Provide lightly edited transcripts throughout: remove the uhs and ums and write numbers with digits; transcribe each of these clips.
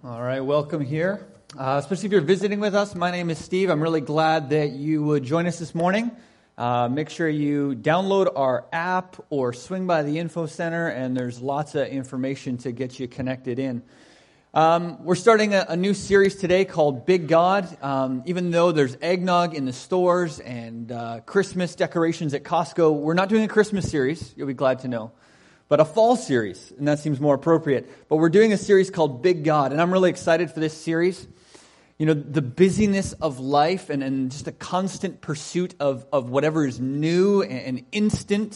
All right, welcome here. Especially if you're visiting with us, my name is Steve. I'm really glad that you would join us this morning. Make sure you download our app or swing by the info center, and there's lots of information to get you connected in. We're starting a new series today called Big God. Even though there's eggnog in the stores and Christmas decorations at Costco, we're not doing a Christmas series, you'll be glad to know, but a fall series, and that seems more appropriate. But we're doing a series called Big God, and I'm really excited for this series. You know, the busyness of life and just the constant pursuit of whatever is new and instant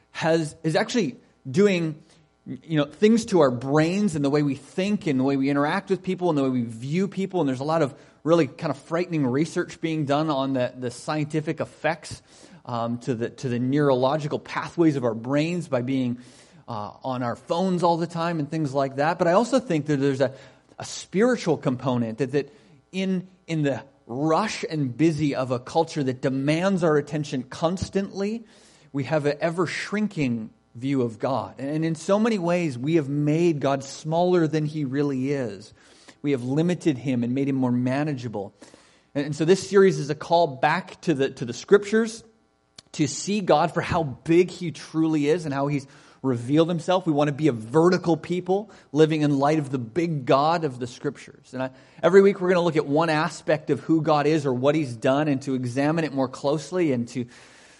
is actually doing, things to our brains and the way we think and the way we interact with people and the way we view people. And there's a lot of really kind of frightening research being done on the scientific effects to the neurological pathways of our brains by being on our phones all the time and things like that. But I also think that there's a spiritual component that in the rush and busy of a culture that demands our attention constantly, we have an ever-shrinking view of God. And in so many ways, we have made God smaller than He really is. We have limited Him and made Him more manageable. And so this series is a call back to the Scriptures to see God for how big He truly is and how He's revealed Himself. We want to be a vertical people living in light of the big God of the Scriptures. And every week we're going to look at one aspect of who God is or what He's done and to examine it more closely and to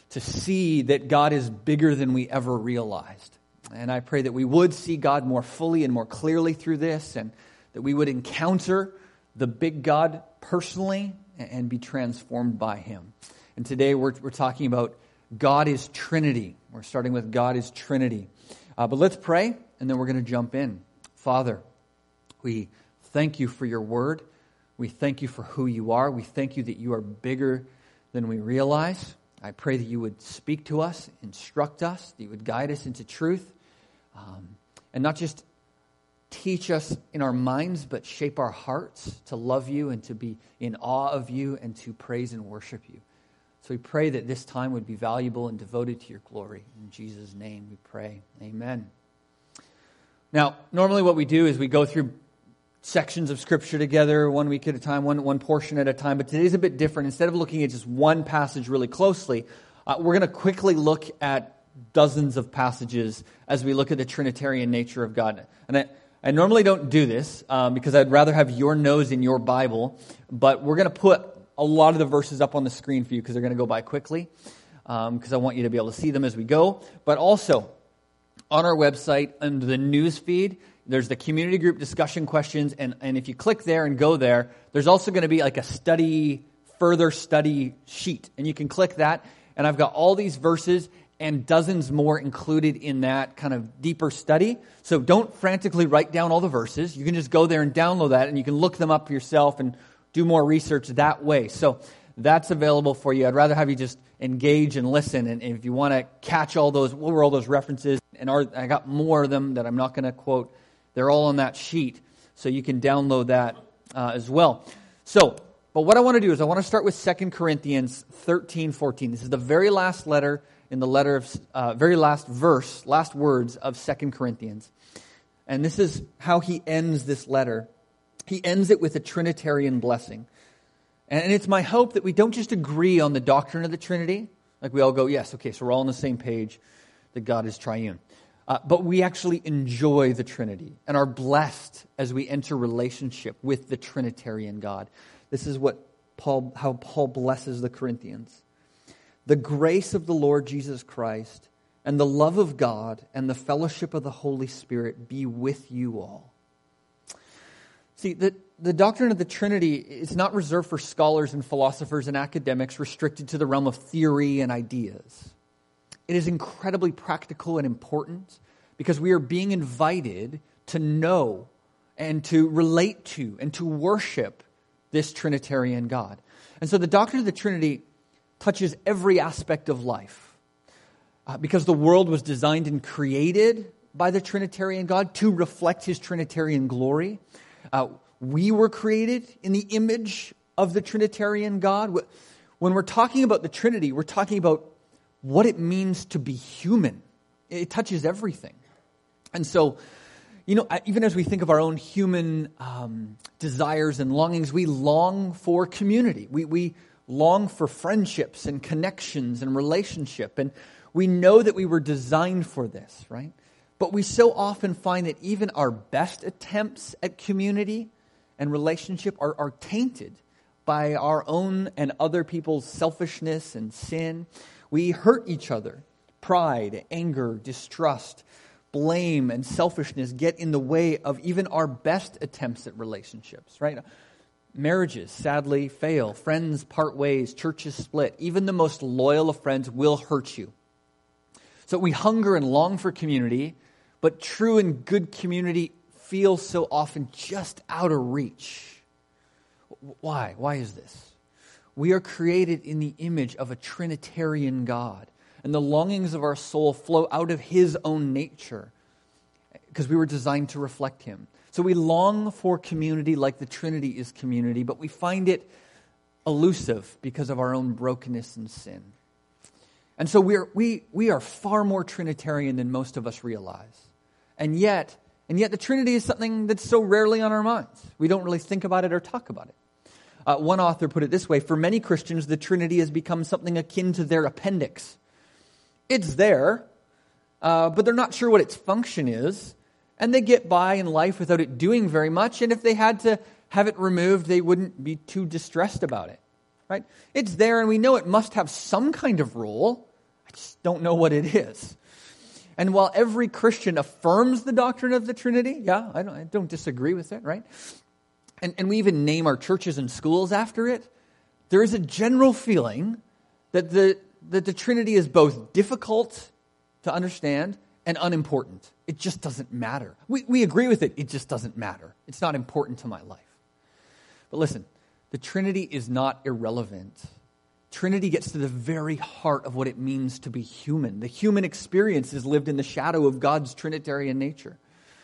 see that God is bigger than we ever realized. And I pray that we would see God more fully and more clearly through this, and that we would encounter the big God personally and be transformed by Him. And today we're talking about God is Trinity. We're starting with God is Trinity. But let's pray, and then we're going to jump in. Father, we thank You for Your word. We thank You for who You are. We thank You that You are bigger than we realize. I pray that You would speak to us, instruct us, that You would guide us into truth, and not just teach us in our minds, but shape our hearts to love You and to be in awe of You and to praise and worship You. So we pray that this time would be valuable and devoted to Your glory. In Jesus' name we pray. Amen. Now, normally what we do is we go through sections of Scripture together, 1 week at a time, one portion at a time. But today's a bit different. Instead of looking at just one passage really closely, we're going to quickly look at dozens of passages as we look at the Trinitarian nature of God. And I normally don't do this because I'd rather have your nose in your Bible. But we're going to put a lot of the verses up on the screen for you because they're going to go by quickly because I want you to be able to see them as we go. But also, on our website, under the news feed, there's the community group discussion questions, and if you click there and go there, there's also going to be like a further study sheet, and you can click that, and I've got all these verses and dozens more included in that kind of deeper study. So don't frantically write down all the verses. You can just go there and download that, and you can look them up yourself and do more research that way. So that's available for you. I'd rather have you just engage and listen. And if you want to catch what were all those references? And I got more of them that I'm not going to quote. They're all on that sheet. So you can download that as well. But what I want to do is I want to start with 2 Corinthians 13:14. This is the very last letter in the letter of, very last words of 2 Corinthians. And this is how he ends this letter. He ends it with a Trinitarian blessing. And it's my hope that we don't just agree on the doctrine of the Trinity, like we all go, yes, okay, so we're all on the same page that God is triune. But we actually enjoy the Trinity and are blessed as we enter relationship with the Trinitarian God. This is how Paul blesses the Corinthians. The grace of the Lord Jesus Christ and the love of God and the fellowship of the Holy Spirit be with you all. See, the doctrine of the Trinity is not reserved for scholars and philosophers and academics, restricted to the realm of theory and ideas. It is incredibly practical and important because we are being invited to know and to relate to and to worship this Trinitarian God. And so the doctrine of the Trinity touches every aspect of life because the world was designed and created by the Trinitarian God to reflect His Trinitarian glory. We were created in the image of the Trinitarian God. When we're talking about the Trinity, we're talking about what it means to be human. It touches everything. And so, Even as we think of our own human desires and longings, we long for community. We long for friendships and connections and relationship. And we know that we were designed for this, right? But we so often find that even our best attempts at community and relationship are tainted by our own and other people's selfishness and sin. We hurt each other. Pride, anger, distrust, blame, and selfishness get in the way of even our best attempts at relationships, right? Marriages sadly fail. Friends part ways. Churches split. Even the most loyal of friends will hurt you. So we hunger and long for community, but true and good community feels so often just out of reach. Why? Why is this? We are created in the image of a Trinitarian God, and the longings of our soul flow out of His own nature because we were designed to reflect Him. So we long for community like the Trinity is community, but we find it elusive because of our own brokenness and sin. And so we are far more Trinitarian than most of us realize. And yet the Trinity is something that's so rarely on our minds. We don't really think about it or talk about it. One author put it this way: for many Christians, the Trinity has become something akin to their appendix. It's there, but they're not sure what its function is, and they get by in life without it doing very much, and if they had to have it removed, they wouldn't be too distressed about it. Right? It's there, and we know it must have some kind of role. I just don't know what it is. And while every Christian affirms the doctrine of the Trinity, I don't disagree with it, right? And we even name our churches and schools after it, there is a general feeling that the Trinity is both difficult to understand and unimportant. It just doesn't matter. We agree with it. It just doesn't matter. It's not important to my life. But listen, the Trinity is not irrelevant. Trinity gets to the very heart of what it means to be human. The human experience is lived in the shadow of God's Trinitarian nature.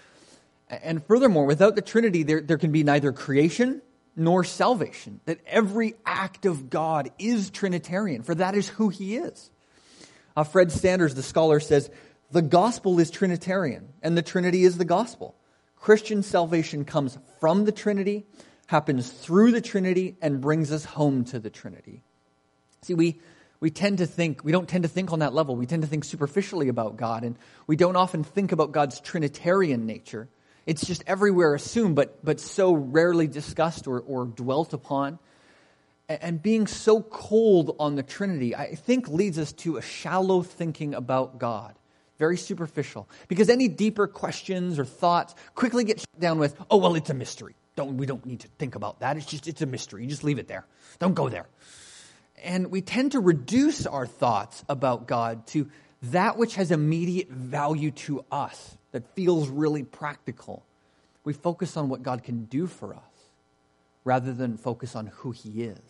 And furthermore, without the Trinity, there can be neither creation nor salvation. That every act of God is Trinitarian, for that is who He is. Fred Sanders, the scholar, says, the gospel is Trinitarian, and the Trinity is the gospel. Christian salvation comes from the Trinity, happens through the Trinity, and brings us home to the Trinity. See, we don't tend to think on that level. We tend to think superficially about God, and we don't often think about God's Trinitarian nature. It's just everywhere assumed, but so rarely discussed or dwelt upon. And being so cold on the Trinity, I think, leads us to a shallow thinking about God. Very superficial. Because any deeper questions or thoughts quickly get shut down with, oh, well, it's a mystery. We don't need to think about that. It's a mystery. You just leave it there. Don't go there. And we tend to reduce our thoughts about God to that which has immediate value to us, that feels really practical. We focus on what God can do for us rather than focus on who He is.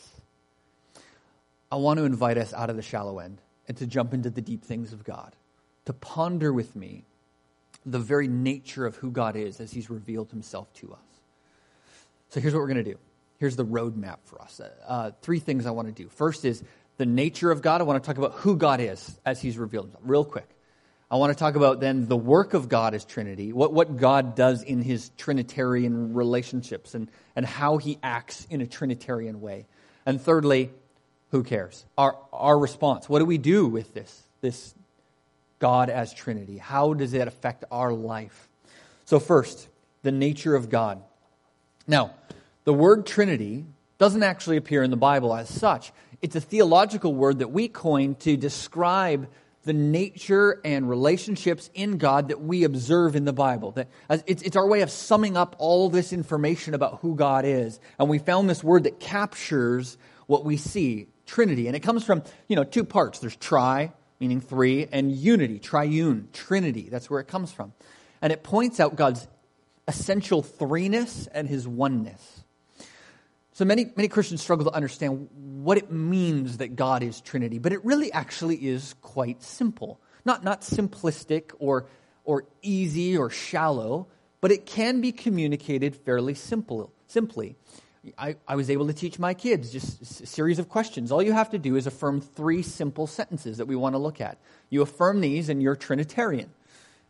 I want to invite us out of the shallow end and to jump into the deep things of God, to ponder with me the very nature of who God is as He's revealed Himself to us. So here's what we're going to do. Here's the roadmap for us. 3 things I want to do. First is the nature of God. I want to talk about who God is as He's revealed Himself, real quick. I want to talk about then the work of God as Trinity, what God does in His Trinitarian relationships and how He acts in a Trinitarian way. And thirdly, who cares? Our response. What do we do with this God as Trinity? How does it affect our life? So first, the nature of God. Now, the word Trinity doesn't actually appear in the Bible as such. It's a theological word that we coined to describe the nature and relationships in God that we observe in the Bible. It's our way of summing up all this information about who God is. And we found this word that captures what we see, Trinity. And it comes from, 2 parts. There's tri, meaning 3, and unity, triune, Trinity. That's where it comes from. And it points out God's essential threeness and His oneness. So many Christians struggle to understand what it means that God is Trinity, but it really actually is quite simple. Not simplistic or easy or shallow, but it can be communicated fairly simply. I was able to teach my kids just a series of questions. All you have to do is affirm 3 simple sentences that we want to look at. You affirm these and you're Trinitarian.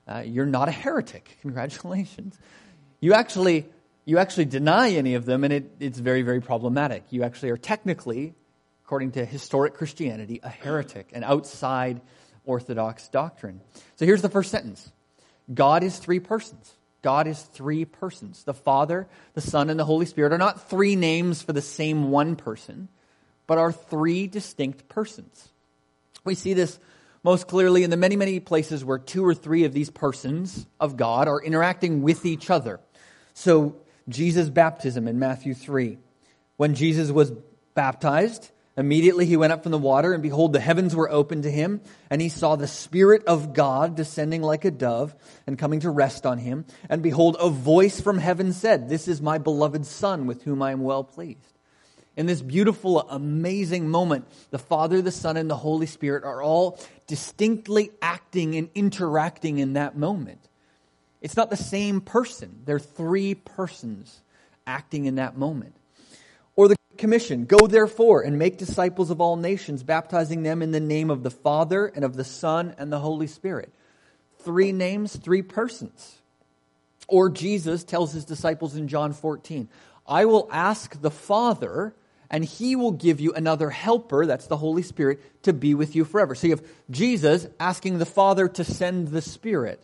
you're not a heretic. Congratulations. You actually deny any of them, and it's very, very problematic. You actually are technically, according to historic Christianity, a heretic, an outside Orthodox doctrine. So here's the first sentence. God is three persons. God is three persons. The Father, the Son, and the Holy Spirit are not three names for the same one person, but are three distinct persons. We see this most clearly in the many, many places where two or three of these persons of God are interacting with each other. So Jesus' baptism in Matthew 3. When Jesus was baptized, immediately he went up from the water, and behold, the heavens were opened to him, and he saw the Spirit of God descending like a dove and coming to rest on him. And behold, a voice from heaven said, "This is my beloved Son, with whom I am well pleased." In this beautiful, amazing moment, the Father, the Son, and the Holy Spirit are all distinctly acting and interacting in that moment. It's not the same person. They're three persons acting in that moment. Or the commission, "Go therefore and make disciples of all nations, baptizing them in the name of the Father and of the Son and the Holy Spirit." Three names, three persons. Or Jesus tells his disciples in John 14, "I will ask the Father, and he will give you another helper," that's the Holy Spirit, "to be with you forever." So you have Jesus asking the Father to send the Spirit.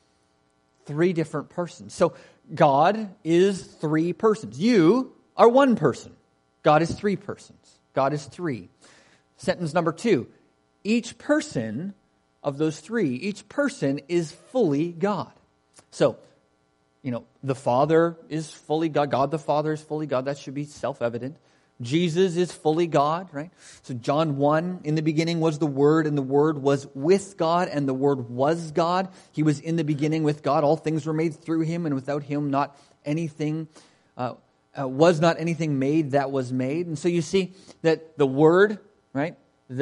Three different persons. So God is three persons. You are one person. God is three persons. God is three. Sentence number 2. Each person of those three, each person is fully God. So, the Father is fully God. God the Father is fully God. That should be self-evident. Jesus is fully God, right? So John 1, in the beginning was the Word, and the Word was with God, and the Word was God. He was in the beginning with God. All things were made through him, and without him not anything was not anything made that was made. And so you see that the Word, right,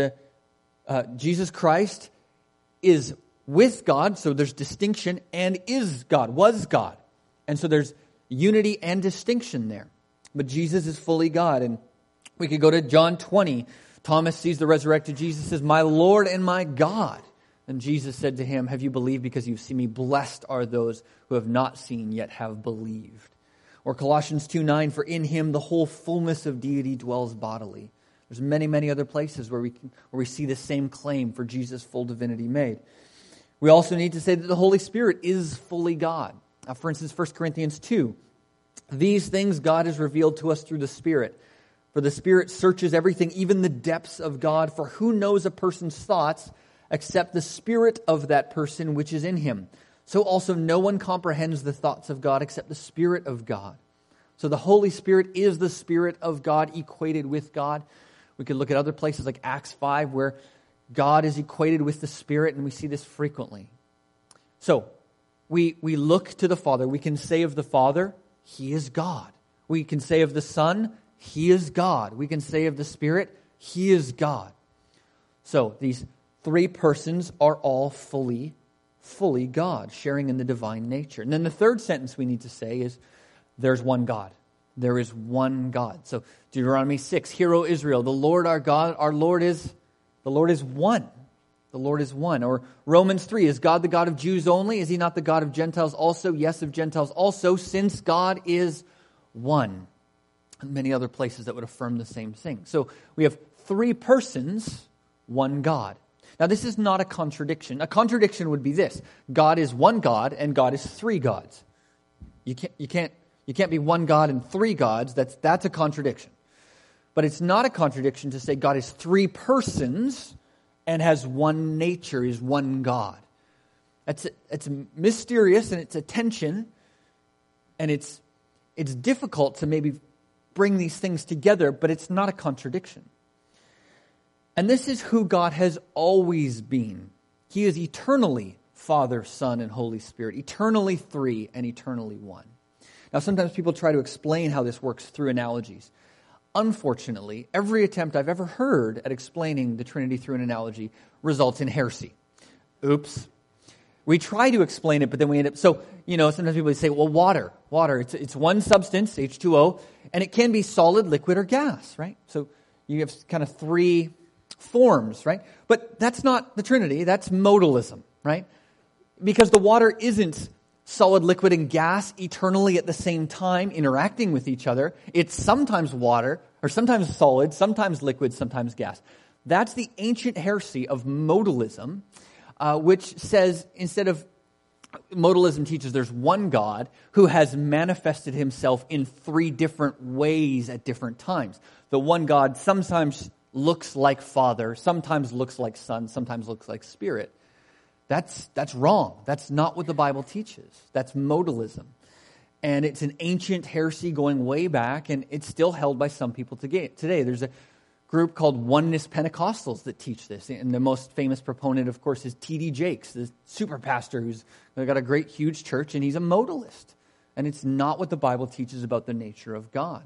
Jesus Christ is with God, so there's distinction, and is God, was God. And so there's unity and distinction there. But Jesus is fully God. And we could go to John 20. Thomas sees the resurrected Jesus, says, "My Lord and my God." And Jesus said to him, "Have you believed because you've seen me? Blessed are those who have not seen yet have believed." Or Colossians 2:9, "For in him the whole fullness of deity dwells bodily." There's many, many other places where we see the same claim for Jesus' full divinity made. We also need to say that the Holy Spirit is fully God. For instance, 1 Corinthians 2. "These things God has revealed to us through the Spirit. For the Spirit searches everything, even the depths of God. For who knows a person's thoughts except the Spirit of that person which is in him? So also no one comprehends the thoughts of God except the Spirit of God." So the Holy Spirit is the Spirit of God equated with God. We could look at other places like Acts 5 where God is equated with the Spirit, and we see this frequently. So we look to the Father. We can say of the Father, He is God. We can say of the Son, He is God. We can say of the Spirit, He is God. So these three persons are all fully God, sharing in the divine nature. And then the third sentence we need to say is, there's one God. There is one God. So Deuteronomy 6, "Hear, O Israel, the Lord our God, the Lord is one." The Lord is one. Or Romans 3, "Is God the God of Jews only? Is He not the God of Gentiles also? Yes, of Gentiles also, since God is one." And many other places that would affirm the same thing. So we have three persons, one God. Now this is not a contradiction. A contradiction would be this: God is one God and God is three gods. You can't be one God and three gods. That's a contradiction. But it's not a contradiction to say God is three persons and has one nature, is one God. It's mysterious, and it's a tension, and it's difficult to maybe bring these things together, but it's not a contradiction. And this is who God has always been. He is eternally Father, Son, and Holy Spirit, eternally three and eternally one. Now, sometimes people try to explain how this works through analogies. Unfortunately, every attempt I've ever heard at explaining the Trinity through an analogy results in heresy. Oops. We try to explain it, but then we end up... So, sometimes people say, well, water, it's one substance, H2O, and it can be solid, liquid, or gas, right? So you have kind of three forms, right? But that's not the Trinity, that's modalism, right? because the water isn't solid, liquid, and gas eternally at the same time interacting with each other. It's sometimes water, or sometimes solid, sometimes liquid, sometimes gas. That's the ancient heresy of modalism, which says instead of modalism teaches there's one God who has manifested himself in three different ways at different times. The one God sometimes looks like Father, sometimes looks like Son, sometimes looks like Spirit. That's wrong. That's not what the Bible teaches. That's modalism. And it's an ancient heresy going way back, and it's still held by some people today. There's a group called Oneness Pentecostals that teach this. And the most famous proponent, of course, is T.D. Jakes, the super pastor who's got a great, huge church, and he's a modalist. And it's not what the Bible teaches about the nature of God.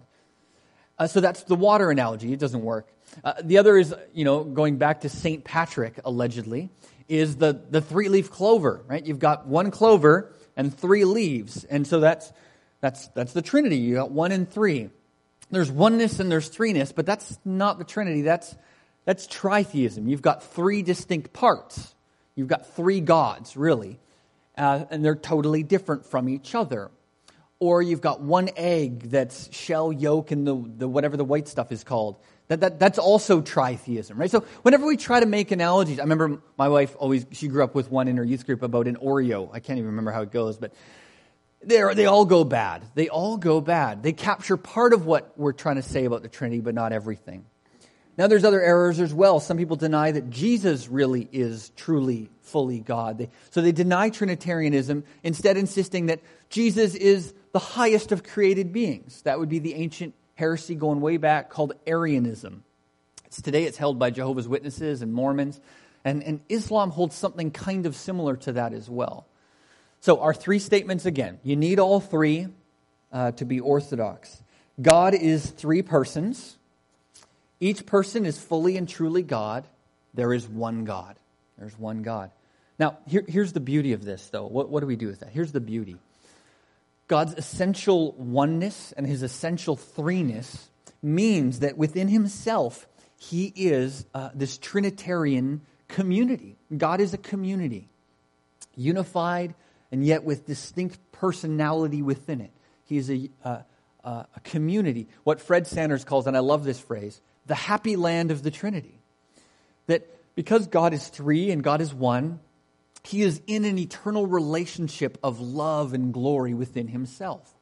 So that's the water analogy. It doesn't work. The other is, going back to St. Patrick, allegedly, is the three-leaf clover, right? You've got one clover and three leaves. And so that's the Trinity. You got one and three. There's oneness and there's threeness, but that's not the Trinity. That's tritheism. You've got three distinct parts. You've got three gods, really. And they're totally different from each other. Or you've got one egg that's shell, yolk, and the whatever the white stuff is called. That's also tritheism, right? So whenever we try to make analogies, I remember my wife she grew up with one in her youth group about an Oreo. I can't even remember how it goes, but they all go bad. They all go bad. They capture part of what we're trying to say about the Trinity, but not everything. Now there's other errors as well. Some people deny that Jesus really is truly, fully God. So they deny Trinitarianism, instead insisting that Jesus is the highest of created beings. That would be the ancient heresy going way back called Arianism. Today it's held by Jehovah's Witnesses and Mormons, and Islam holds something kind of similar to that as well. So our three statements again. You need all three to be orthodox. God is three persons. Each person is fully and truly God. There is one God. There's one God. Now, here's the beauty of this, though. What do we do with that? Here's the beauty. God's essential oneness and his essential threeness means that within himself, he is this Trinitarian community. God is a community, unified and yet with distinct personality within it. He is a community, what Fred Sanders calls, and I love this phrase, the happy land of the Trinity. That because God is three and God is one, he is in an eternal relationship of love and glory within himself.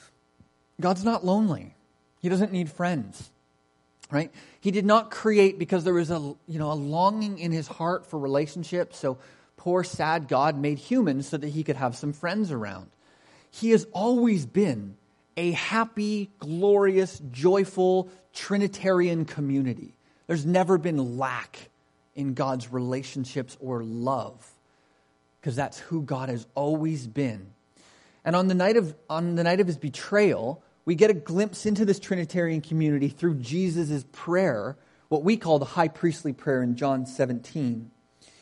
God's not lonely. He doesn't need friends, right? He did not create because there was a longing in his heart for relationship. So poor, sad God made humans so that he could have some friends around. He has always been a happy, glorious, joyful, Trinitarian community. There's never been lack in God's relationships or love, because that's who God has always been. And on the night of his betrayal, we get a glimpse into this Trinitarian community through Jesus' prayer, what we call the high priestly prayer in John 17.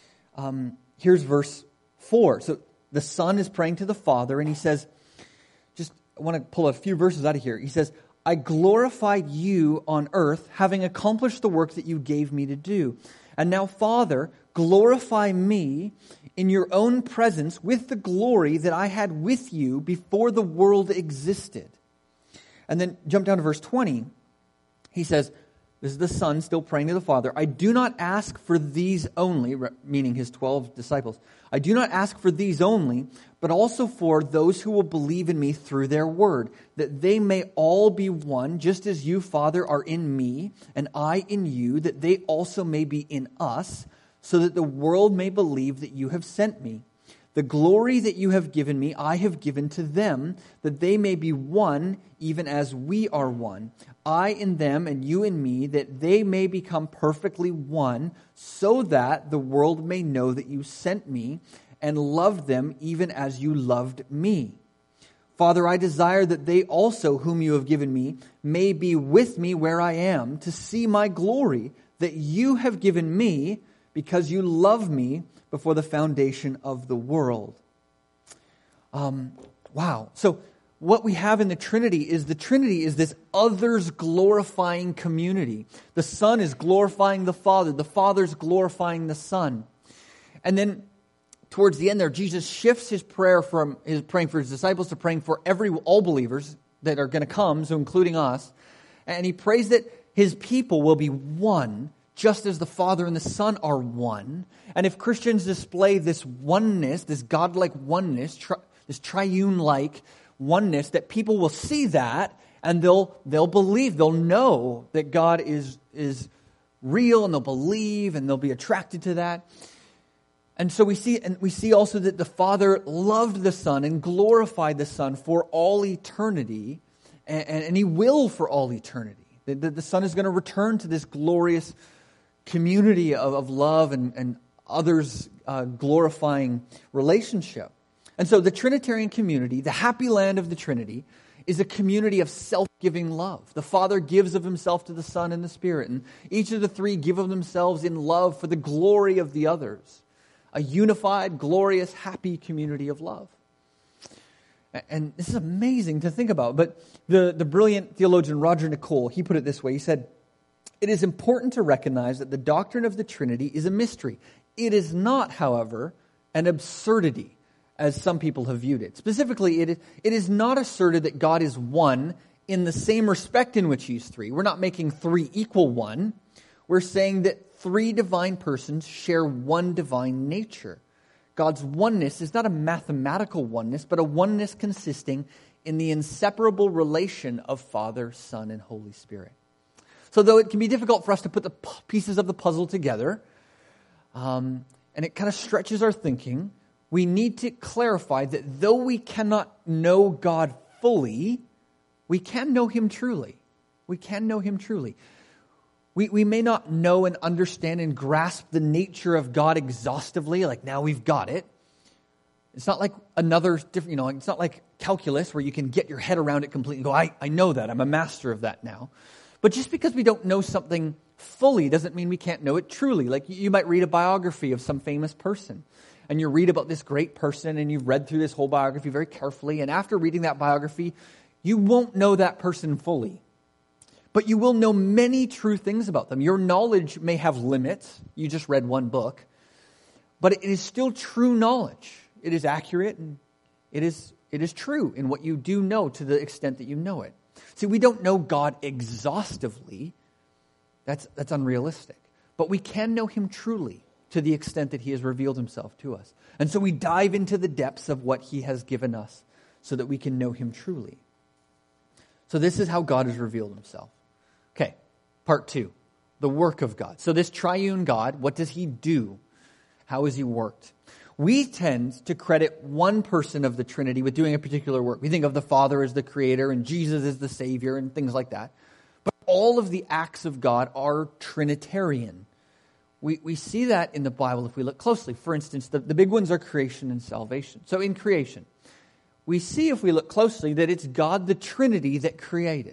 Here's verse 4. So the Son is praying to the Father, and he says, I want to pull a few verses out of here. He says, I glorified you on earth, having accomplished the work that you gave me to do. And now, Father, glorify me in your own presence with the glory that I had with you before the world existed. And then jump down to verse 20. He says, this is the Son still praying to the Father. I do not ask for these only, meaning his 12 disciples. I do not ask for these only, but also for those who will believe in me through their word, that they may all be one, just as you, Father, are in me, and I in you, that they also may be in us, so that the world may believe that you have sent me. The glory that you have given me, I have given to them, that they may be one, even as we are one. I in them and you in me, that they may become perfectly one, so that the world may know that you sent me and loved them even as you loved me. Father, I desire that they also, whom you have given me, may be with me where I am, to see my glory that you have given me, because you love me before the foundation of the world. Wow. So what we have in the Trinity is this others glorifying community. The Son is glorifying the Father. The Father's glorifying the Son. And then towards the end there, Jesus shifts his prayer from his praying for his disciples to praying for all believers that are going to come, so including us. And he prays that his people will be one, just as the Father and the Son are one. And if Christians display this oneness, this God-like oneness, this triune-like oneness, that people will see that and they'll believe, they'll know that God is real, and they'll believe and they'll be attracted to that. And so we see also that the Father loved the Son and glorified the Son for all eternity, and he will for all eternity. The Son is going to return to this glorious community of love and others glorifying relationship. And so the Trinitarian community, the happy land of the Trinity, is a community of self-giving love. The Father gives of himself to the Son and the Spirit, and each of the three give of themselves in love for the glory of the others. A unified, glorious, happy community of love. And this is amazing to think about. But the brilliant theologian Roger Nicole, he put it this way. He said, "It is important to recognize that the doctrine of the Trinity is a mystery. It is not, however, an absurdity, as some people have viewed it. Specifically, it is not asserted that God is one in the same respect in which he's three. We're not making three equal one. We're saying that three divine persons share one divine nature. God's oneness is not a mathematical oneness, but a oneness consisting in the inseparable relation of Father, Son, and Holy Spirit." So though it can be difficult for us to put the pieces of the puzzle together, and it kind of stretches our thinking, we need to clarify that though we cannot know God fully, we can know him truly. We can know him truly. We may not know and understand and grasp the nature of God exhaustively, like now we've got it. It's not like another different, it's not like calculus where you can get your head around it completely and go, I know that, I'm a master of that now. But just because we don't know something fully doesn't mean we can't know it truly. Like you might read a biography of some famous person, and you read about this great person, and you've read through this whole biography very carefully, and after reading that biography, you won't know that person fully. But you will know many true things about them. Your knowledge may have limits. You just read one book. But it is still true knowledge. It is accurate, and it is true in what you do know to the extent that you know it. See, we don't know God exhaustively. That's unrealistic. But we can know him truly to the extent that he has revealed himself to us. And so we dive into the depths of what he has given us so that we can know him truly. So this is how God has revealed himself. Okay, part 2, the work of God. So this triune God, what does he do? How has he worked? We tend to credit one person of the Trinity with doing a particular work. We think of the Father as the creator and Jesus as the Savior and things like that. But all of the acts of God are Trinitarian. We see that in the Bible if we look closely. For instance, the big ones are creation and salvation. So in creation, we see if we look closely that it's God the Trinity that created.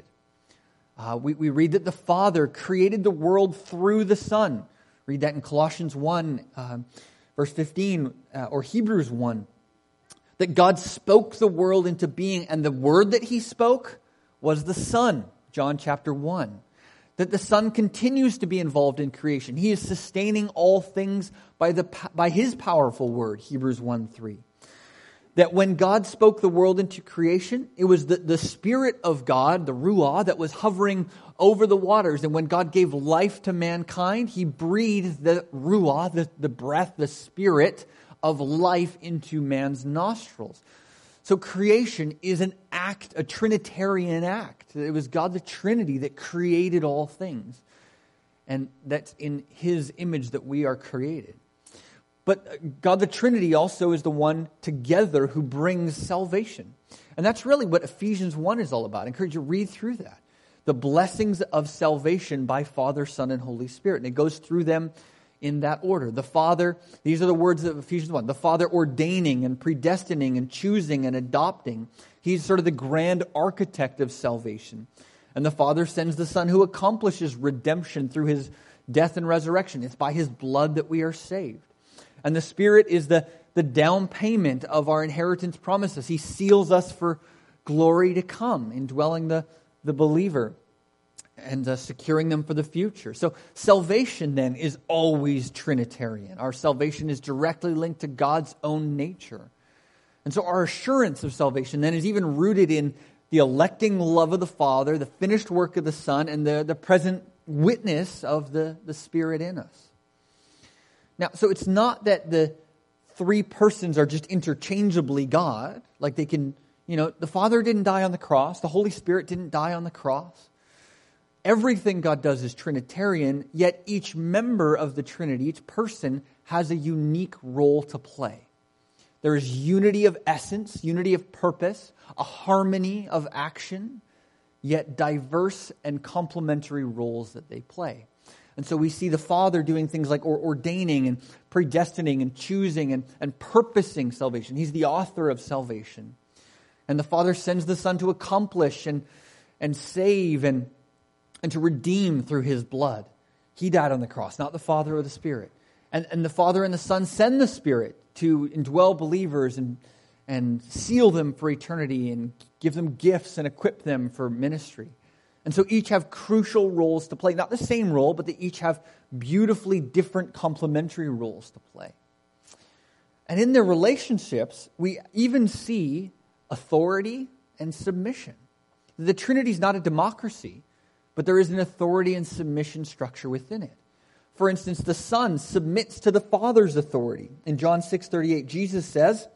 We read that the Father created the world through the Son. Read that in Colossians 1, verse 15, or Hebrews 1. That God spoke the world into being, and the word that he spoke was the Son, John chapter 1. That the Son continues to be involved in creation. He is sustaining all things by his powerful word, Hebrews 1:3. That when God spoke the world into creation, it was the Spirit of God, the Ruah, that was hovering over the waters. And when God gave life to mankind, he breathed the Ruah, the breath, the Spirit of life into man's nostrils. So creation is an act, a Trinitarian act. It was God the Trinity that created all things. And that's in his image that we are created. But God the Trinity also is the one together who brings salvation. And that's really what Ephesians 1 is all about. I encourage you to read through that. The blessings of salvation by Father, Son, and Holy Spirit. And it goes through them in that order. The Father, these are the words of Ephesians 1. The Father ordaining and predestining and choosing and adopting. He's sort of the grand architect of salvation. And the Father sends the Son who accomplishes redemption through his death and resurrection. It's by his blood that we are saved. And the Spirit is the down payment of our inheritance promises. He seals us for glory to come, indwelling the believer. and securing them for the future. So salvation then is always Trinitarian. Our salvation is directly linked to God's own nature. And so our assurance of salvation then is even rooted in the electing love of the Father, the finished work of the Son, and the present witness of the Spirit in us. Now, so it's not that the three persons are just interchangeably God. Like they can, the Father didn't die on the cross. The Holy Spirit didn't die on the cross. Everything God does is Trinitarian, yet each member of the Trinity, each person, has a unique role to play. There is unity of essence, unity of purpose, a harmony of action, yet diverse and complementary roles that they play. And so we see the Father doing things like ordaining and predestining and choosing and purposing salvation. He's the author of salvation. And the Father sends the Son to accomplish and save and to redeem through His blood. He died on the cross, not the Father or the Spirit. And the Father and the Son send the Spirit to indwell believers and seal them for eternity and give them gifts and equip them for ministry. And so each have crucial roles to play. Not the same role, but they each have beautifully different complementary roles to play. And in their relationships, we even see authority and submission. The Trinity is not a democracy, but there is an authority and submission structure within it. For instance, the Son submits to the Father's authority. In John 6:38, Jesus says,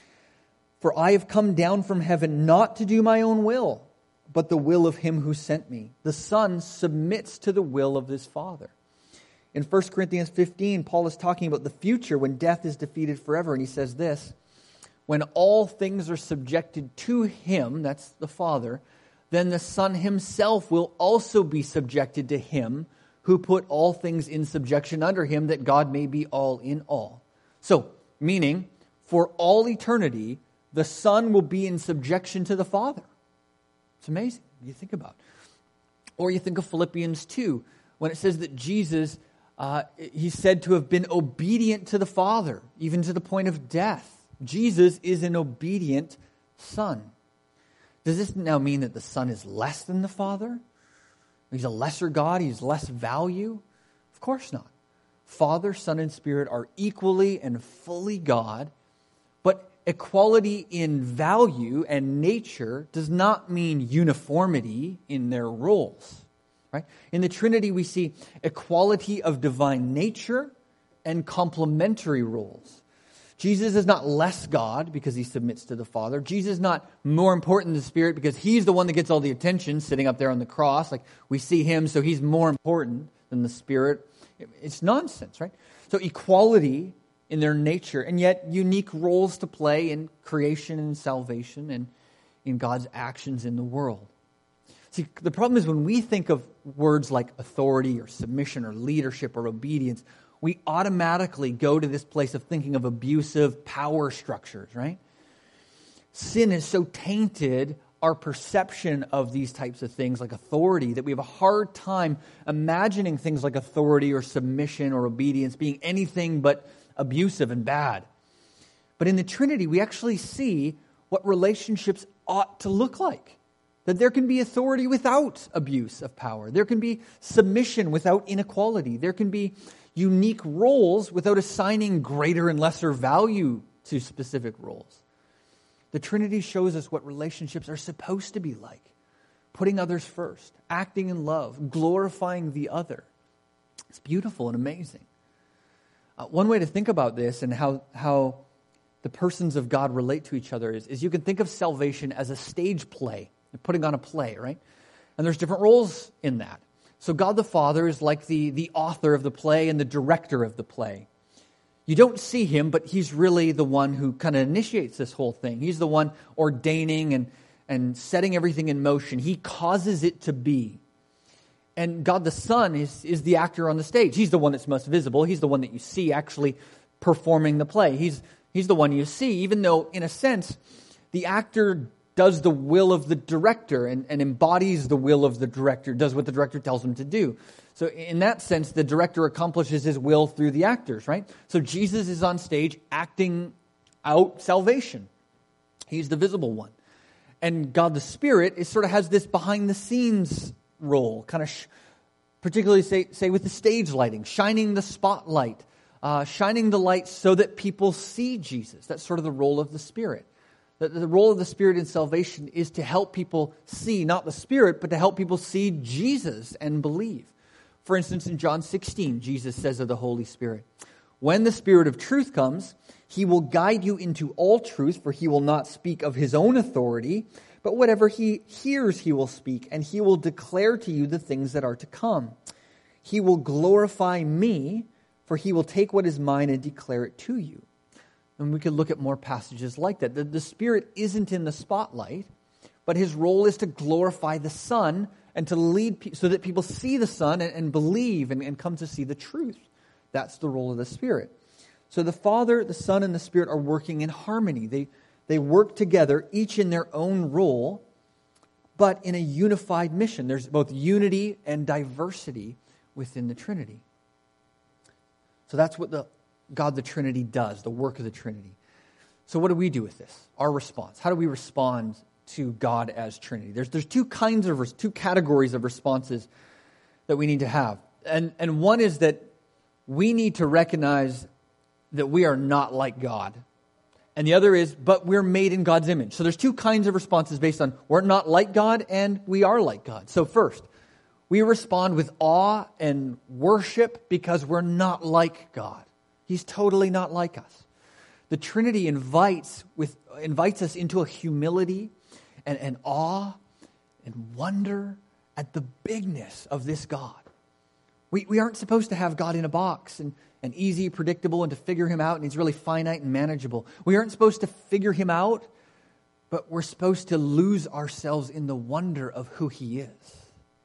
"For I have come down from heaven not to do my own will, but the will of Him who sent me." The Son submits to the will of His Father. In 1 Corinthians 15, Paul is talking about the future when death is defeated forever. And he says this, "When all things are subjected to Him," that's the Father, "then the Son Himself will also be subjected to Him who put all things in subjection under Him, that God may be all in all." So, meaning, for all eternity, the Son will be in subjection to the Father. It's amazing. You think about it. Or you think of Philippians 2, when it says that Jesus, He's said to have been obedient to the Father, even to the point of death. Jesus is an obedient Son. Does this now mean that the Son is less than the Father? He's a lesser God? He's less value? Of course not. Father, Son, and Spirit are equally and fully God, but equality in value and nature does not mean uniformity in their roles. Right? In the Trinity, we see equality of divine nature and complementary roles. Jesus is not less God because He submits to the Father. Jesus is not more important than the Spirit because He's the one that gets all the attention sitting up there on the cross. Like we see Him, so He's more important than the Spirit. It's nonsense, right? So equality in their nature, and yet unique roles to play in creation and salvation and in God's actions in the world. See, the problem is when we think of words like authority or submission or leadership or obedience, we automatically go to this place of thinking of abusive power structures, right? Sin has so tainted our perception of these types of things like authority that we have a hard time imagining things like authority or submission or obedience being anything but abusive and bad. But in the Trinity, we actually see what relationships ought to look like. That there can be authority without abuse of power. There can be submission without inequality. There can be unique roles without assigning greater and lesser value to specific roles. The Trinity shows us what relationships are supposed to be like. Putting others first, acting in love, glorifying the other. It's beautiful and amazing. One way to think about this and how the persons of God relate to each other is you can think of salvation as a stage play, putting on a play, right? And there's different roles in that. So God the Father is like the author of the play and the director of the play. You don't see Him, but He's really the one who kind of initiates this whole thing. He's the one ordaining and setting everything in motion. He causes it to be. And God the Son is the actor on the stage. He's the one that's most visible. He's the one that you see actually performing the play. He's the one you see, even though, in a sense, the actor does the will of the director and embodies the will of the director, does what the director tells him to do. So in that sense, the director accomplishes his will through the actors, right? So Jesus is on stage acting out salvation. He's the visible one. And God the Spirit sort of has this behind the scenes role, kind of particularly say with the stage lighting, shining the spotlight, shining the light so that people see Jesus. That's sort of the role of the Spirit. The role of the Spirit in salvation is to help people see, not the Spirit, but to help people see Jesus and believe. For instance, in John 16, Jesus says of the Holy Spirit, "When the Spirit of truth comes, he will guide you into all truth, for he will not speak of his own authority, but whatever he hears he will speak, and he will declare to you the things that are to come. He will glorify me, for he will take what is mine and declare it to you." And we could look at more passages like that. The Spirit isn't in the spotlight, but his role is to glorify the Son and to lead so that people see the Son and believe and come to see the truth. That's the role of the Spirit. So the Father, the Son, and the Spirit are working in harmony. They work together, each in their own role, but in a unified mission. There's both unity and diversity within the Trinity. So that's what God the Trinity does, the work of the Trinity. So what do we do with this? Our response. How do we respond to God as Trinity? There's two categories of responses that we need to have. And one is that we need to recognize that we are not like God. And the other is, but we're made in God's image. So there's two kinds of responses based on we're not like God and we are like God. So first, we respond with awe and worship because we're not like God. He's totally not like us. The Trinity invites us into a humility and awe and wonder at the bigness of this God. We aren't supposed to have God in a box and easy, predictable, and to figure him out, and he's really finite and manageable. We aren't supposed to figure him out, but we're supposed to lose ourselves in the wonder of who he is.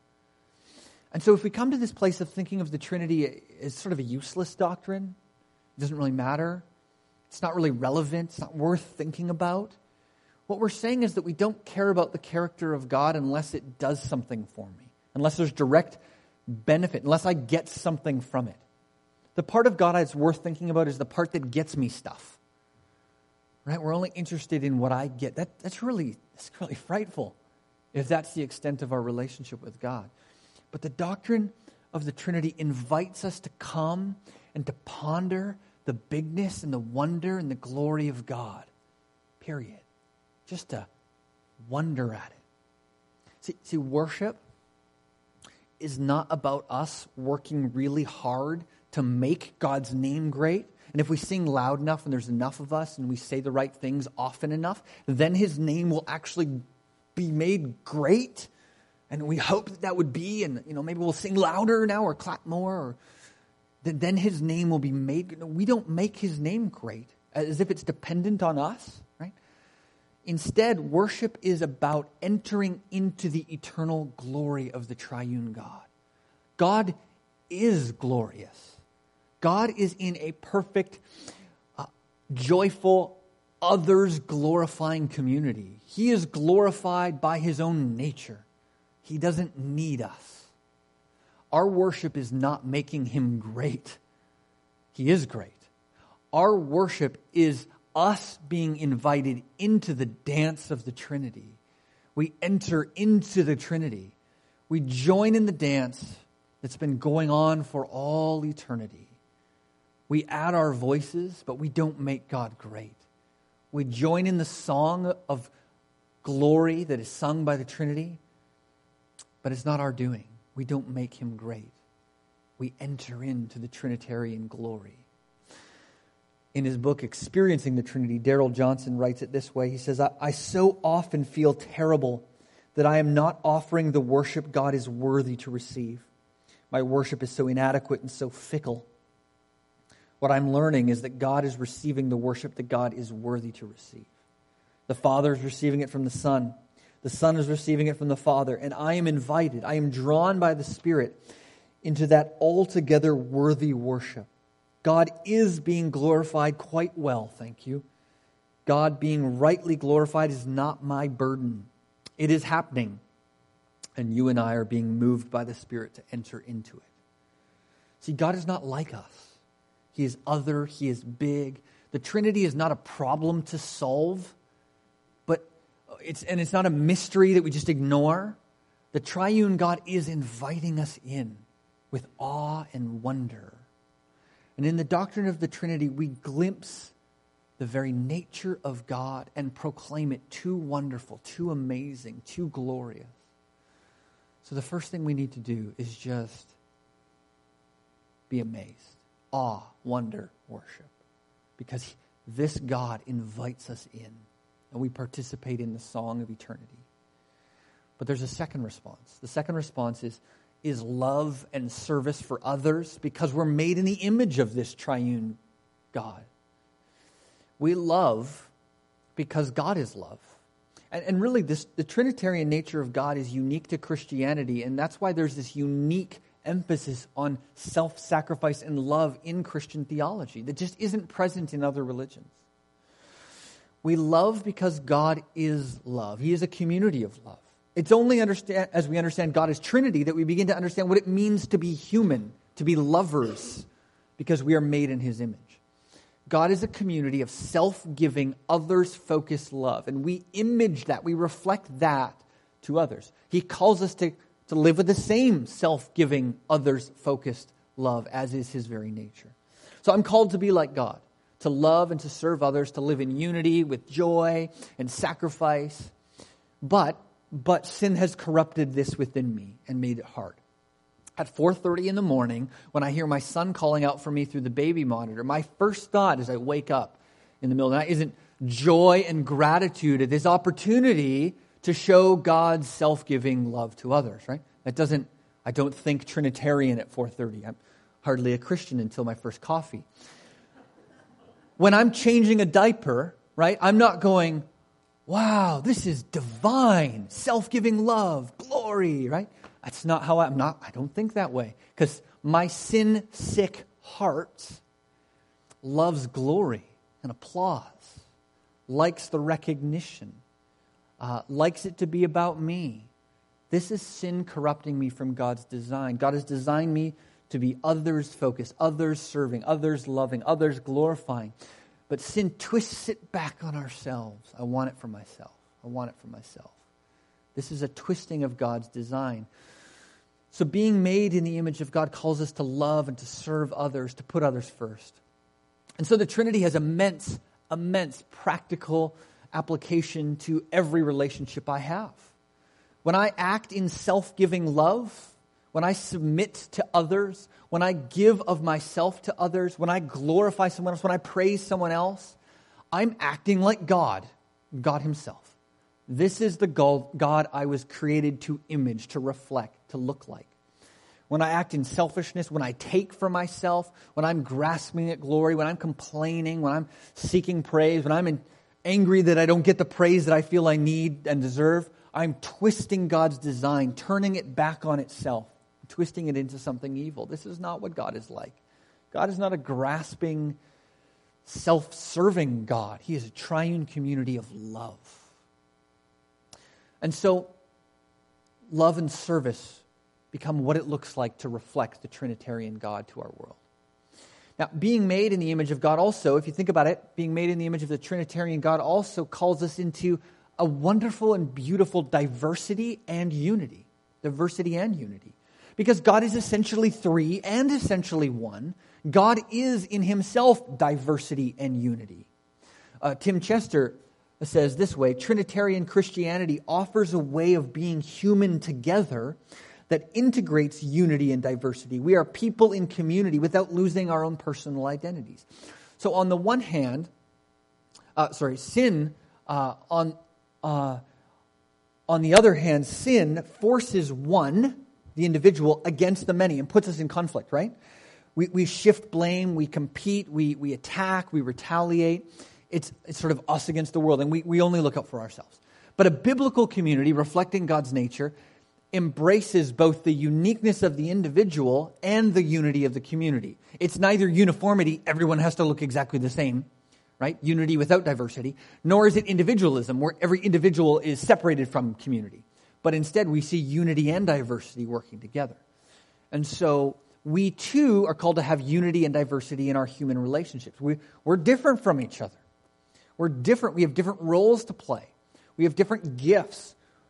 And so if we come to this place of thinking of the Trinity as sort of a useless doctrine, it doesn't really matter, it's not really relevant, it's not worth thinking about, what we're saying is that we don't care about the character of God unless it does something for me, unless there's direct benefit, unless I get something from it. The part of God that's worth thinking about is the part that gets me stuff. Right? We're only interested in what I get. That's really frightful if that's the extent of our relationship with God. But the doctrine of the Trinity invites us to come and to ponder the bigness and the wonder and the glory of God. Period. Just to wonder at it. See, worship is not about us working really hard to make God's name great. And if we sing loud enough and there's enough of us and we say the right things often enough, then his name will actually be made great. And we hope that would be, and maybe we'll sing louder now or clap more, or then his name will be made. We don't make his name great as if it's dependent on us, right? Instead, worship is about entering into the eternal glory of the triune God. God is glorious. God is in a perfect, joyful, others-glorifying community. He is glorified by his own nature. He doesn't need us. Our worship is not making him great. He is great. Our worship is us being invited into the dance of the Trinity. We enter into the Trinity. We join in the dance that's been going on for all eternity. We add our voices, but we don't make God great. We join in the song of glory that is sung by the Trinity, but it's not our doing. We don't make him great. We enter into the Trinitarian glory. In his book, Experiencing the Trinity, Darrell Johnson writes it this way. He says, I so often feel terrible that I am not offering the worship God is worthy to receive. My worship is so inadequate and so fickle. What I'm learning is that God is receiving the worship that God is worthy to receive. The Father is receiving it from the Son. The Son is receiving it from the Father. And I am invited, I am drawn by the Spirit into that altogether worthy worship. God is being glorified quite well, thank you. God being rightly glorified is not my burden. It is happening. And you and I are being moved by the Spirit to enter into it. See, God is not like us. He is other. He is big. The Trinity is not a problem to solve, but it's not a mystery that we just ignore. The triune God is inviting us in with awe and wonder. And in the doctrine of the Trinity, we glimpse the very nature of God and proclaim it too wonderful, too amazing, too glorious. So the first thing we need to do is just be amazed. Awe, wonder, worship. Because this God invites us in, and we participate in the song of eternity. But there's a second response. The second response is love and service for others, because we're made in the image of this triune God. We love because God is love. And really, the Trinitarian nature of God is unique to Christianity, and that's why there's this unique emphasis on self-sacrifice and love in Christian theology that just isn't present in other religions. We love because God is love. He is a community of love. It's only as we understand God as Trinity that we begin to understand what it means to be human, to be lovers, because we are made in His image. God is a community of self-giving, others-focused love. And we image that, we reflect that to others. He calls us to live with the same self-giving, others-focused love as is His very nature. So I'm called to be like God, to love and to serve others, to live in unity with joy and sacrifice. But sin has corrupted this within me and made it hard. At 4:30 in the morning, when I hear my son calling out for me through the baby monitor, my first thought as I wake up in the middle of the night isn't joy and gratitude at this opportunity to show God's self-giving love to others, right? I don't think Trinitarian at 4:30. I'm hardly a Christian until my first coffee. When I'm changing a diaper, right, I'm not going, wow, this is divine, self-giving love, glory, right? That's not how I don't think that way. Because my sin-sick heart loves glory and applause, likes the recognition, likes it to be about me. This is sin corrupting me from God's design. God has designed me to be others-focused, others-serving, others-loving, others-glorifying. But sin twists it back on ourselves. I want it for myself. I want it for myself. This is a twisting of God's design. So being made in the image of God calls us to love and to serve others, to put others first. And so the Trinity has immense practical application to every relationship I have. When I act in self-giving love, when I submit to others, when I give of myself to others, when I glorify someone else, when I praise someone else, I'm acting like God Himself. This is the God I was created to image, to reflect, to look like. When I act in selfishness, when I take for myself, when I'm grasping at glory, when I'm complaining, when I'm seeking praise, when I'm angry that I don't get the praise that I feel I need and deserve, I'm twisting God's design, turning it back on itself, twisting it into something evil. This is not what God is like. God is not a grasping, self-serving God. He is a triune community of love. And so, love and service become what it looks like to reflect the Trinitarian God to our world. Now, being made in the image of God also, if you think about it, being made in the image of the Trinitarian God also calls us into a wonderful and beautiful diversity and unity. Diversity and unity. Because God is essentially three and essentially one. God is in Himself diversity and unity. Tim Chester says this way: Trinitarian Christianity offers a way of being human together that integrates unity and diversity. We are people in community without losing our own personal identities. So on the one hand, sin, on the other hand, sin forces one, the individual, against the many and puts us in conflict, right? We shift blame, we compete, we attack, we retaliate. It's sort of us against the world, and we only look out for ourselves. But a biblical community reflecting God's nature embraces both the uniqueness of the individual and the unity of the community. It's neither uniformity, everyone has to look exactly the same, right? Unity without diversity, nor is it individualism, where every individual is separated from community. But instead, we see unity and diversity working together. And so we too are called to have unity and diversity in our human relationships. We're different from each other. We're different. We have different roles to play. We have different gifts.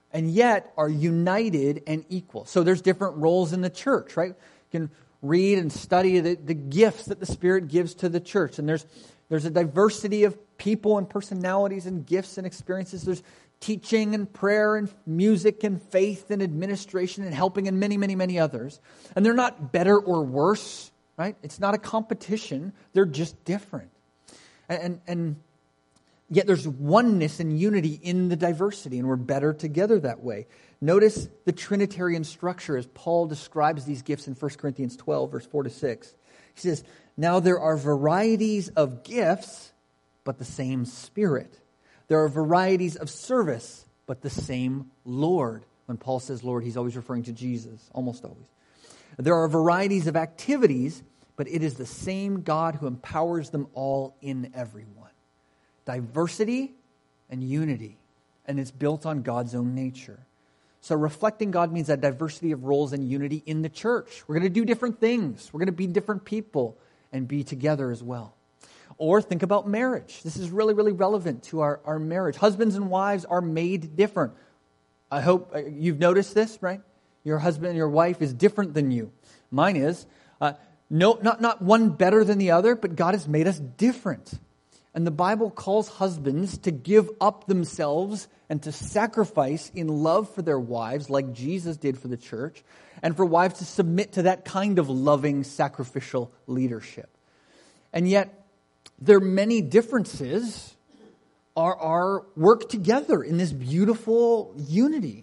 and yet are united and equal. So there's different roles in the church, right? You can read and study the gifts that the Spirit gives to the church. And there's a diversity of people and personalities and gifts and experiences. There's teaching and prayer and music and faith and administration and helping and many, many, many others. And they're not better or worse, right? It's not a competition. They're just different. And yet there's oneness and unity in the diversity, and we're better together that way. Notice the Trinitarian structure as Paul describes these gifts in 1 Corinthians 12, verse 4 to 6. He says, "Now there are varieties of gifts, but the same Spirit. There are varieties of service, but the same Lord." When Paul says Lord, he's always referring to Jesus, almost always. "There are varieties of activities, but it is the same God who empowers them all in everyone." Diversity and unity, and it's built on God's own nature. So reflecting God means that diversity of roles and unity in the church. We're going to do different things. We're going to be different people and be together as well. Or think about marriage. This is really, really relevant to our marriage. Husbands and wives are made different. I hope you've noticed this, right? Your husband and your wife is different than you. Mine is. Not one better than the other, but God has made us different. And the Bible calls husbands to give up themselves and to sacrifice in love for their wives, like Jesus did for the church, and for wives to submit to that kind of loving, sacrificial leadership. And yet, their many differences are work together in this beautiful unity.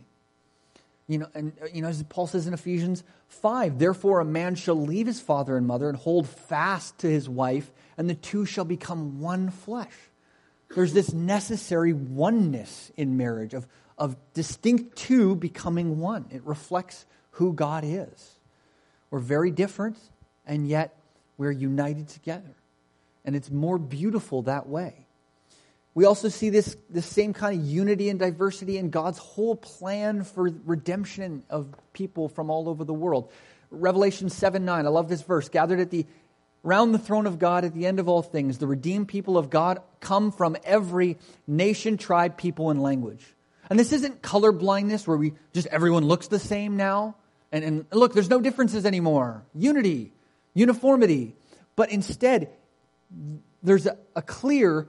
As Paul says in Ephesians 5, "Therefore a man shall leave his father and mother and hold fast to his wife, and the two shall become one flesh." There's this necessary oneness in marriage of distinct two becoming one. It reflects who God is. We're very different, and yet we're united together. And it's more beautiful that way. We also see this same kind of unity and diversity in God's whole plan for redemption of people from all over the world. Revelation 7:9, I love this verse. "Gathered around the throne of God at the end of all things, the redeemed people of God come from every nation, tribe, people, and language." And this isn't color blindness where everyone looks the same now. And look, there's no differences anymore. Unity, uniformity. But instead, there's a clear,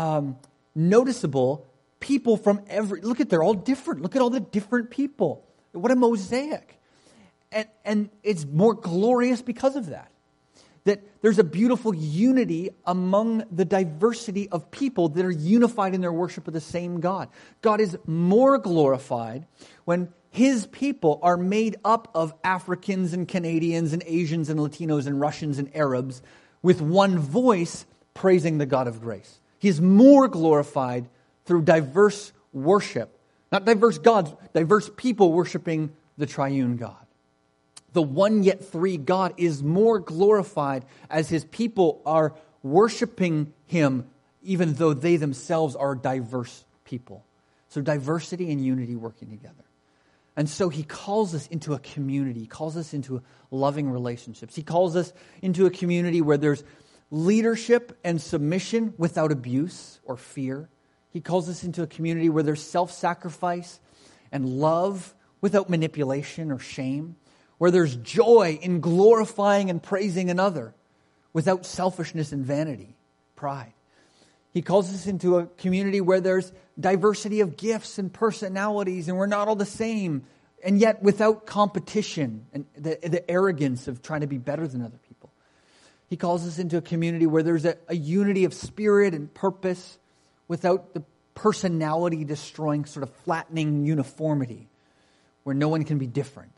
noticeable people from they're all different. Look at all the different people. What a mosaic. And it's more glorious because of that. That there's a beautiful unity among the diversity of people that are unified in their worship of the same God. God is more glorified when His people are made up of Africans and Canadians and Asians and Latinos and Russians and Arabs with one voice praising the God of grace. He is more glorified through diverse worship. Not diverse gods, diverse people worshiping the triune God. The one yet three God is more glorified as His people are worshiping Him, even though they themselves are diverse people. So diversity and unity working together. And so He calls us into a community. He calls us into loving relationships. He calls us into a community where there's leadership and submission without abuse or fear. He calls us into a community where there's self-sacrifice and love without manipulation or shame. Where there's joy in glorifying and praising another without selfishness and vanity, pride. He calls us into a community where there's diversity of gifts and personalities, and we're not all the same, and yet without competition and the arrogance of trying to be better than other people. He calls us into a community where there's a unity of spirit and purpose without the personality-destroying, sort of flattening uniformity, where no one can be different.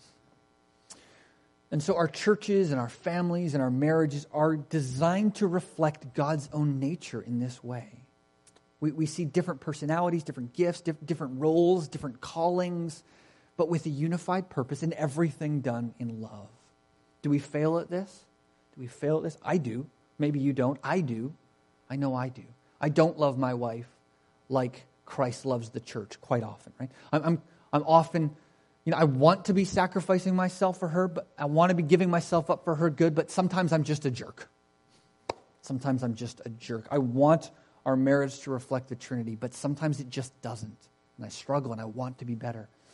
And so our churches and our families and our marriages are designed to reflect God's own nature in this way. We see different personalities, different gifts, different roles, different callings, but with a unified purpose and everything done in love. Do we fail at this? Do we fail at this? I do. Maybe you don't. I do. I know I do. I don't love my wife like Christ loves the church quite often, right? I'm often... I want to be sacrificing myself for her, but I want to be giving myself up for her good, but sometimes I'm just a jerk. Sometimes I'm just a jerk. I want our marriage to reflect the Trinity, but sometimes it just doesn't. And I struggle and I want to be better.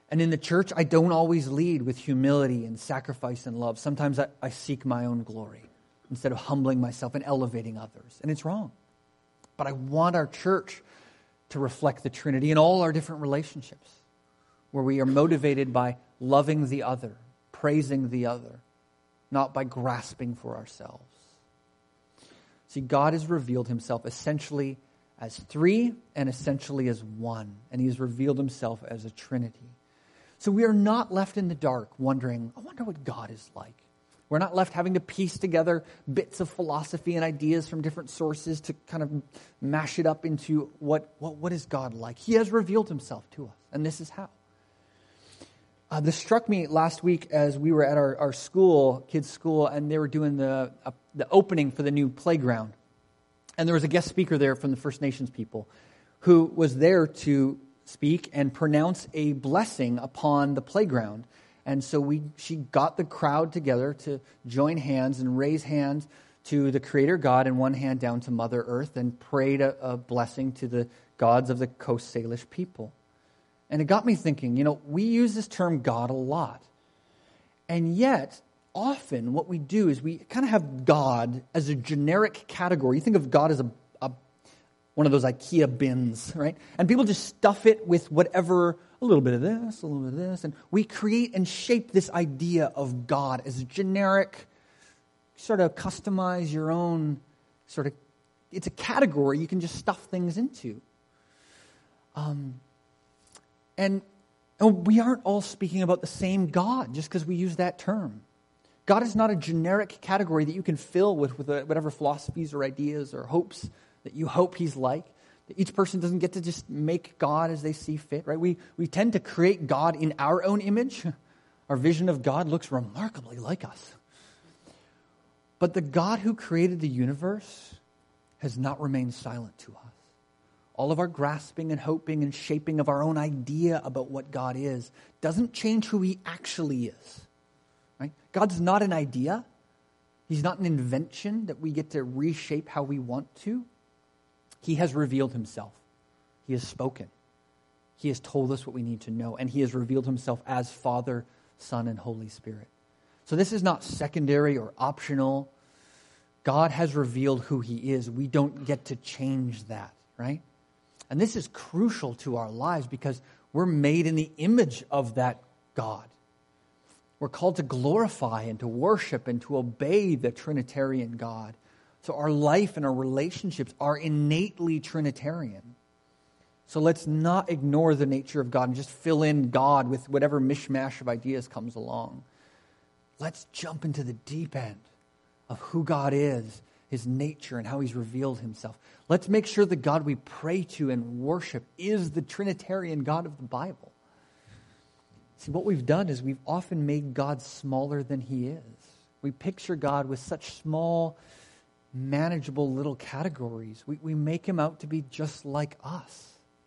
And in the church, I don't always lead with humility and sacrifice and love. Sometimes I seek my own glory instead of humbling myself and elevating others. And it's wrong. But I want our church to reflect the Trinity in all our different relationships, where we are motivated by loving the other, praising the other, not by grasping for ourselves. See, God has revealed himself essentially as three and essentially as one. And he has revealed himself as a Trinity. So we are not left in the dark wondering, I wonder what God is like. We're not left having to piece together bits of philosophy and ideas from different sources to kind of mash it up into what is God like. He has revealed himself to us, and this is how. This struck me last week as we were at our school, kids' school, and they were doing the opening for the new playground. And there was a guest speaker there from the First Nations people who was there to speak and pronounce a blessing upon the playground. And so she got the crowd together to join hands and raise hands to the Creator God and one hand down to Mother Earth and prayed a blessing to the gods of the Coast Salish people. And it got me thinking, we use this term God a lot. And yet, often what we do is we kind of have God as a generic category. You think of God as one of those IKEA bins, right? And people just stuff it with whatever, a little bit of this, a little bit of this. And we create and shape this idea of God as a generic, sort of customize your own sort of, it's a category you can just stuff things into. And we aren't all speaking about the same God just because we use that term. God is not a generic category that you can fill with whatever philosophies or ideas or hopes that you hope he's like. Each person doesn't get to just make God as they see fit, right? We tend to create God in our own image. Our vision of God looks remarkably like us. But the God who created the universe has not remained silent to us. All of our grasping and hoping and shaping of our own idea about what God is doesn't change who he actually is. Right? God's not an idea. He's not an invention that we get to reshape how we want to. He has revealed himself. He has spoken. He has told us what we need to know. And he has revealed himself as Father, Son, and Holy Spirit. So this is not secondary or optional. God has revealed who he is. We don't get to change that, right? And this is crucial to our lives because we're made in the image of that God. We're called to glorify and to worship and to obey the Trinitarian God. So our life and our relationships are innately Trinitarian. So let's not ignore the nature of God and just fill in God with whatever mishmash of ideas comes along. Let's jump into the deep end of who God is, his nature, and how he's revealed himself. Let's make sure the God we pray to and worship is the Trinitarian God of the Bible. See, what we've done is we've often made God smaller than he is. We picture God with such small, manageable little categories. We make him out to be just like us.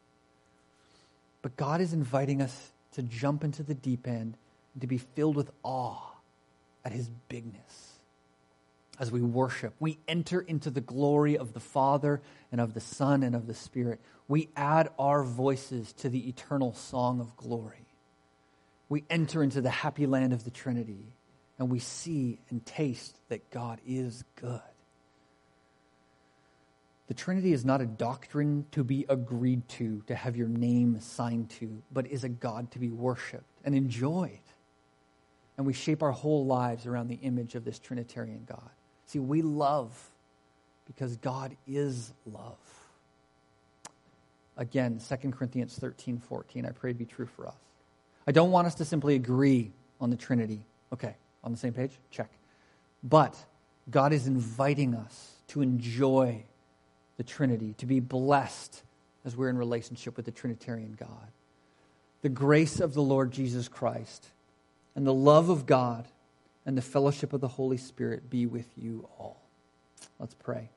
But God is inviting us to jump into the deep end and to be filled with awe at his bigness. As we worship, we enter into the glory of the Father and of the Son and of the Spirit. We add our voices to the eternal song of glory. We enter into the happy land of the Trinity, and we see and taste that God is good. The Trinity is not a doctrine to be agreed to have your name signed to, but is a God to be worshipped and enjoyed. And we shape our whole lives around the image of this Trinitarian God. See, we love because God is love. Again, 2 Corinthians 13:14, I pray to be true for us. I don't want us to simply agree on the Trinity. Okay, on the same page? Check. But God is inviting us to enjoy the Trinity, to be blessed as we're in relationship with the Trinitarian God. The grace of the Lord Jesus Christ and the love of God and the fellowship of the Holy Spirit be with you all. Let's pray.